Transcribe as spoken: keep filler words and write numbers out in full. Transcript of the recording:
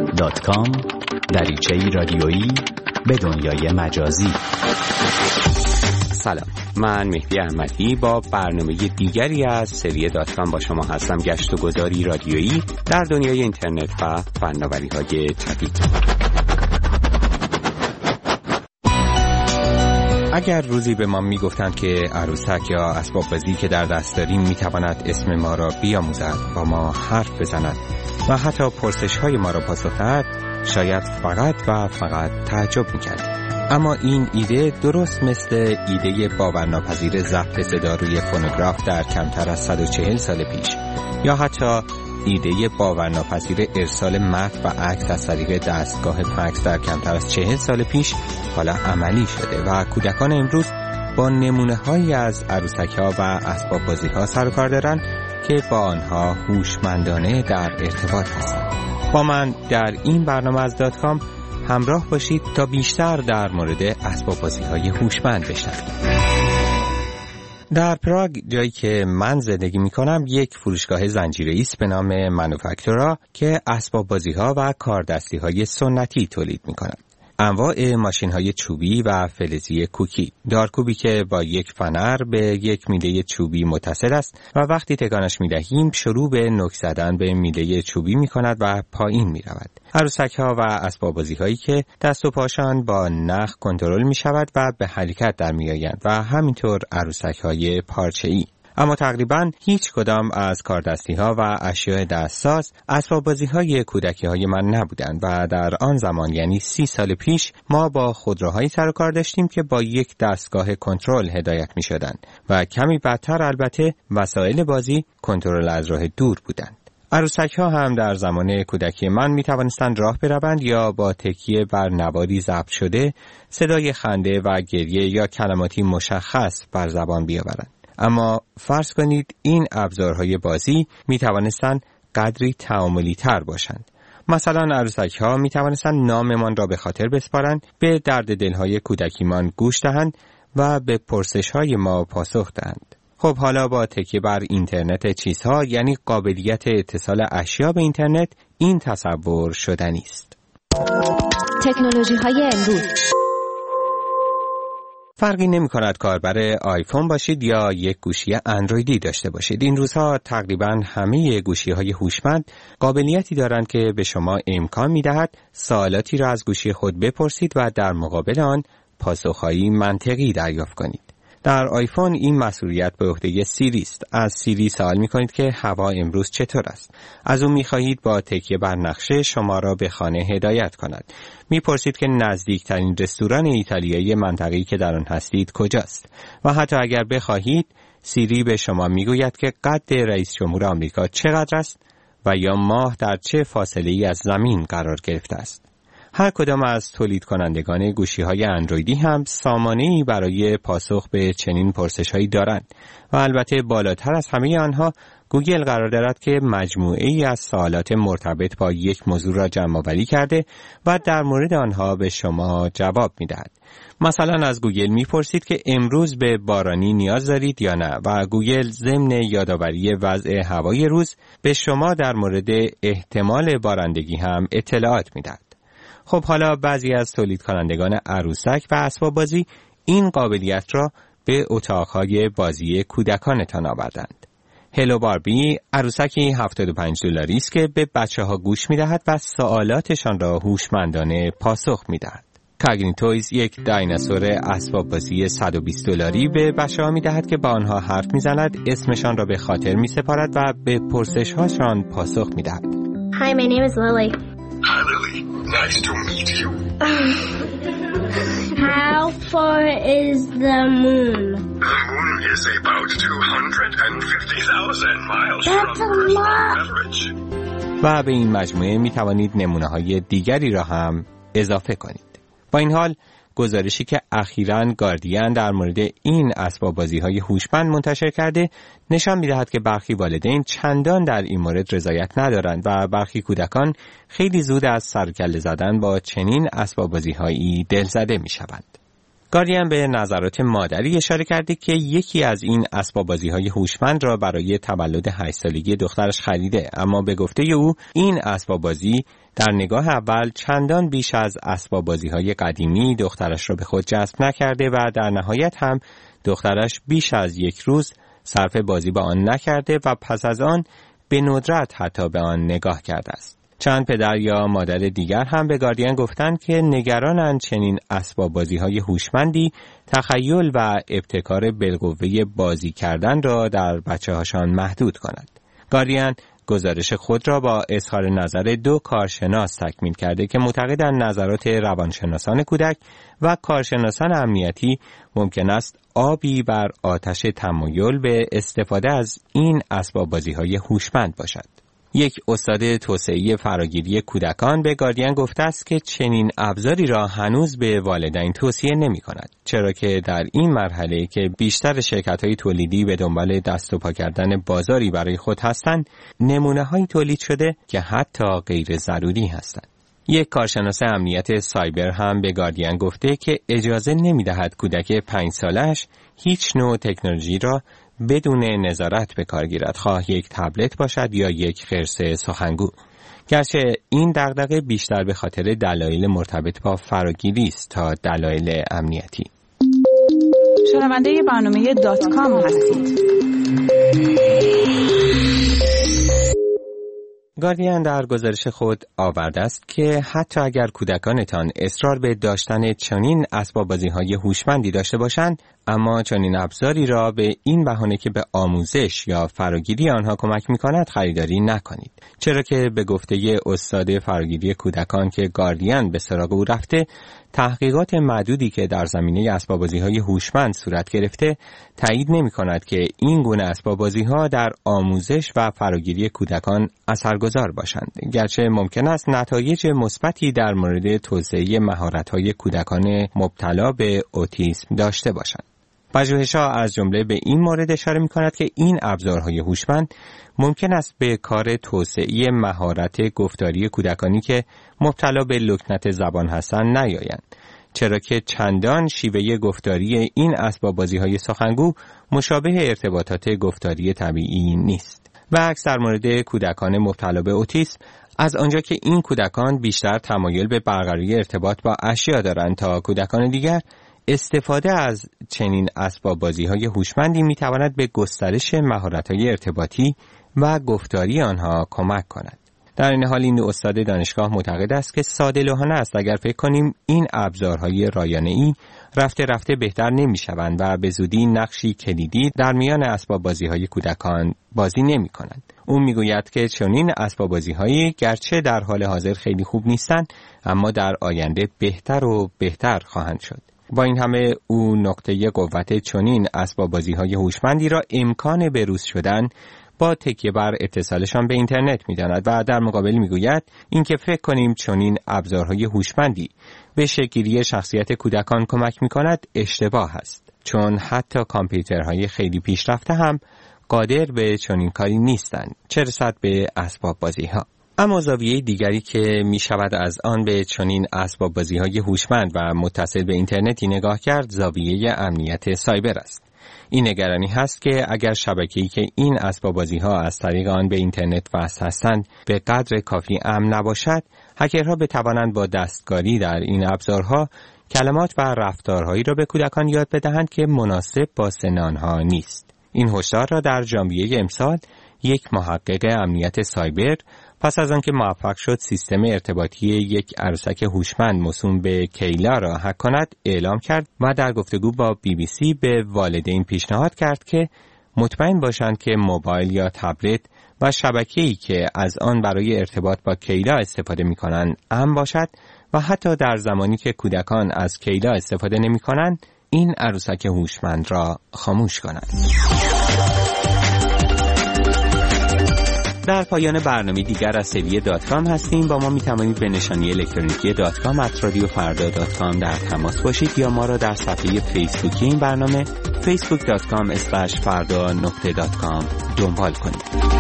دات کام دریچه‌ای رادیویی به دنیای مجازی. سلام، من مهدی احمدی با برنامه دیگری از سری دات کام با شما هستم. گشت و گذاری رادیویی در دنیای اینترنت و فناوری‌های جدید. اگر روزی به ما میگفتند که عروسک یا اسباب بازی که در دست داریم میتواند اسم ما را بیاموزد، با ما حرف بزند و حتی پرسش های ما را پاسخ دهد، شاید فقط و فقط تعجب میکردیم. اما این ایده درست مثل ایده باورناپذیر ضبط صدا روی فونوگراف در کمتر از صد و چهل سال پیش، یا حتی ایده باورناپذیر ارسال متن و عکس از طریق دستگاه فکس در کمتر از چهل سال پیش حالا عملی شده و کودکان امروز با نمونه‌هایی از عروسک‌ها و اسباب بازی‌ها سر و کار دارند که با آنها هوشمندانه در ارتباط هستند. با من در این برنامه از دات کام همراه باشید تا بیشتر در مورد اسباب بازی‌های هوشمند بشنوید. در پراگ، جایی که من زندگی می‌کنم، یک فروشگاه زنجیره‌ای است به نام مانوفکتورا که اسباب بازی‌ها و کاردستی‌های سنتی تولید می‌کند. انواع ماشین‌های چوبی و فلزی کوکی، دارکوبی که با یک فنر به یک میله چوبی متصل است و وقتی تکانش می‌دهیم شروع به نوک زدن به میله چوبی می‌کند و پایین می‌رود. عروسک‌ها و اسباب بازی‌هایی که دست و پاشان با نخ کنترل می‌شود و به حرکت در می‌آیند و همینطور عروسک‌های پارچه‌ای. اما تقریباً هیچ کدام از کاردستی‌ها و اشیاء دستساز اسباب بازی‌های کودکی‌های من نبودند و در آن زمان، یعنی سی سال پیش، ما با خودروهایی سر و کار داشتیم که با یک دستگاه کنترل هدایت می‌شدند و کمی بعدتر البته وسایل بازی کنترل از راه دور بودند. عروسک‌ها هم در زمان کودکی من می‌توانستند راه بروند یا با تکیه بر نواری ضبط شده صدای خنده و گریه یا کلماتی مشخص بر زبان بیاورند. اما فرض کنید این ابزارهای بازی می توانستند قدری تعاملی تر باشند. مثلا عروسک‌ها می توانستند ناممان را به خاطر بسپارند، به درد دلهای کودکیمان گوش دهند و به پرسش‌های ما پاسخ دهند. خب حالا با تکیه بر اینترنت چیزها، یعنی قابلیت اتصال اشیا به اینترنت، این تصور شدنی است. تکنولوژی‌های امروز فرقی نمی کند کاربر آیفون باشید یا یک گوشی اندرویدی داشته باشید. این روزها تقریباً همه گوشی‌های هوشمند قابلیتی دارند که به شما امکان می‌دهد سوالاتی را از گوشی خود بپرسید و در مقابل آن پاسخ‌هایی منطقی دریافت کنید. در آیفون این مسئولیت به عهده سیری است. از سیری سوال می‌کنید که هوا امروز چطور است. از او می‌خواهید با تکیه بر نقشه شما را به خانه هدایت کند. می‌پرسید که نزدیکترین رستوران ایتالیایی منطقه‌ای که در آن هستید کجاست و حتی اگر بخواهید سیری به شما می‌گوید که قد رئیس جمهور آمریکا چقدر است و یا ماه در چه فاصله‌ای از زمین قرار گرفته است. هر کدام از تولید کنندگان گوشی‌های اندرویدی هم سامانه‌ای برای پاسخ به چنین پرسش‌هایی دارند و البته بالاتر از همه آنها گوگل قرار دارد که مجموعه‌ای از سوالات مرتبط با یک موضوع را جمع‌آوری کرده و در مورد آنها به شما جواب می‌دهد. مثلا از گوگل می‌پرسید که امروز به بارانی نیاز دارید یا نه و گوگل ضمن یادآوری وضع هوای روز به شما در مورد احتمال بارندگی هم اطلاعات می‌دهد. خب حالا بعضی از تولید کنندگان عروسک و اسباب بازی این قابلیت را به اتاق‌های بازی کودکانتان آوردند. هلو باربی عروسکی هفتاد و پنج دلاری است که به بچه‌ها گوش می‌دهد و سوالاتشان را هوشمندانه پاسخ می‌دهد. کاگنی تویز یک دایناسور اسباب بازی صد و بیست دلاری به بچه‌ها می‌دهد که با آنها حرف می‌زند، اسمشان را به خاطر می‌سپارد و به پرسش‌هاشان پاسخ می‌دهد. Hi, my name is Lily. Hi, Lily. Nice to meet you. How far is the moon? The moon is about two hundred fifty thousand miles That's from a Earth's lot. average. و به این مجموعه می توانید نمونه‌های دیگری را هم اضافه کنید. با این حال گزارشی که اخیراً گاردین در مورد این اسباب بازی‌های هوشمند منتشر کرده نشان می‌دهد که برخی والدین چندان در این مورد رضایت ندارند و برخی کودکان خیلی زود از سر و کله زدن با چنین اسباب بازی‌هایی دلزده می‌شوند. گاردین به نظرات مادری اشاره کرده که یکی از این اسباب بازی‌های هوشمند را برای تولد هشت سالگی دخترش خریده، اما به گفته او این اسباب بازی در نگاه اول چندان بیش از اسباب بازی‌های قدیمی دخترش را به خود جذب نکرده و در نهایت هم دخترش بیش از یک روز صرف بازی با آن نکرده و پس از آن به ندرت حتی به آن نگاه کرده است. چند پدر یا مادر دیگر هم به گاردین گفتند که نگرانند چنین اسباب بازی‌های هوشمندی تخیل و ابتکار بالقوه بازی کردن را در بچه‌هاشان محدود کند. گاردین گزارش خود را با اظهار نظر دو کارشناس تکمیل کرده که معتقدند نظرات روانشناسان کودک و کارشناسان امنیتی ممکن است آبی بر آتش تمایل به استفاده از این اسباب بازی‌های هوشمند باشد. یک استاد توسعه فراگیری کودکان به گاردین گفته است که چنین ابزاری را هنوز به والدین توصیه نمی کند، چرا که در این مرحله که بیشتر شرکت‌های تولیدی به دنبال دست و پا کردن بازاری برای خود هستند، نمونه‌هایی تولید شده که حتی غیر ضروری هستند. یک کارشناس امنیت سایبر هم به گاردین گفته که اجازه نمی‌دهد کودک پنج سالش هیچ نوع تکنولوژی را بدون نظارت به کار گیرد، خواه یک تبلت باشد یا یک خرس سخنگو. گرچه این دغدغه بیشتر به خاطر دلایل مرتبط با فراگیری است تا دلایل امنیتی. شنونده برنامه دات کام هستید. گاردین در گزارش خود آورده است که حتی اگر کودکانتان اصرار به داشتن چنین اسباب بازی‌های هوشمندی داشته باشند، اما چنین ابزاری را به این بهانه که به آموزش یا فراگیری آنها کمک می‌کند خریداری نکنید، چرا که به گفته استاد فراگیری کودکان که گاردین به سراغ او رفته، تحقیقات معدودی که در زمینه اسباب بازی‌های هوشمند صورت گرفته تایید نمی‌کند که این گونه اسباب بازی‌ها در آموزش و فراگیری کودکان اثرگذار باشند، گرچه ممکن است نتایج مثبتی در مورد توسعه مهارت‌های کودکان مبتلا به اوتیسم داشته باشند. پژوهش‌ها از جمله به این مورد اشاره می‌کند که این ابزارهای هوشمند ممکن است به کار توسعه مهارت گفتاری کودکانی که مبتلا به لکنت زبان هستند نیایند، چرا که چندان شیوه گفتاری این اسباب بازی‌های سخنگو مشابه ارتباطات گفتاری طبیعی نیست. و عکس در مورد کودکان مبتلا به اوتیسم، از آنجا که این کودکان بیشتر تمایل به برقراری ارتباط با اشیا دارند تا کودکان دیگر، استفاده از چنین اسباب بازی‌های هوشمندی می‌تواند به گسترش مهارت‌های ارتباطی و گفتاری آنها کمک کند. در این حال این استاد دانشگاه معتقد است که ساده‌لوحانه است اگر فکر کنیم این ابزارهای رایانه‌ای رفته رفته بهتر نمی‌شوند و به زودی نقشی کلیدی در میان اسباب بازی‌های کودکان بازی نمی‌کنند. او میگوید که چنین اسباب بازی‌هایی گرچه در حال حاضر خیلی خوب نیستند، اما در آینده بهتر و بهتر خواهند شد. با این همه او نقطه قوت چنین اسباب بازی‌های هوشمندی را امکان بروز شدن با تکیه بر اتصالشان به اینترنت می‌داند و در مقابل می‌گوید اینکه فکر کنیم چنین ابزارهای هوشمندی به شکل‌گیری شخصیت کودکان کمک می‌کند اشتباه است، چون حتی کامپیوترهای خیلی پیشرفته هم قادر به چنین کاری نیستند، چه رسد به اسباب بازی‌ها. اما زاویه دیگری که می شود از آن به چنین اسباب بازی‌های هوشمند و متصل به اینترنتی نگاه کرد، زاویه امنیت سایبر است. این نگرانی هست که اگر شبکه‌ای که این اسباب بازی‌ها از طریق آن به اینترنت وصل هستند به قدر کافی امن نباشد، هکرها بتوانند با دستکاری در این ابزارها کلمات و رفتارهایی را به کودکان یاد بدهند که مناسب با سن آنها نیست. این هشدار را در ژانویه امسال یک محقق امنیت سایبر پس از آنکه موفق شد سیستم ارتباطی یک عروسک هوشمند موسوم به کیلا را هک کند اعلام کرد و در گفتگو با بی بی سی به والدین پیشنهاد کرد که مطمئن باشند که موبایل یا تبلت و شبکه‌ای که از آن برای ارتباط با کیلا استفاده می‌کنند امن باشد و حتی در زمانی که کودکان از کیلا استفاده نمی‌کنند این عروسک هوشمند را خاموش کنند. در پایان برنامه دیگر از سویه دات کام هستیم. با ما می توانید به نشانی الکترونیکی دات کام ات رادیو فردا دات کام در تماس باشید یا ما را در صفحه فیسبوکی این برنامه فیسبوک دات کام اسلش فردا نقطه دات کام دنبال کنید.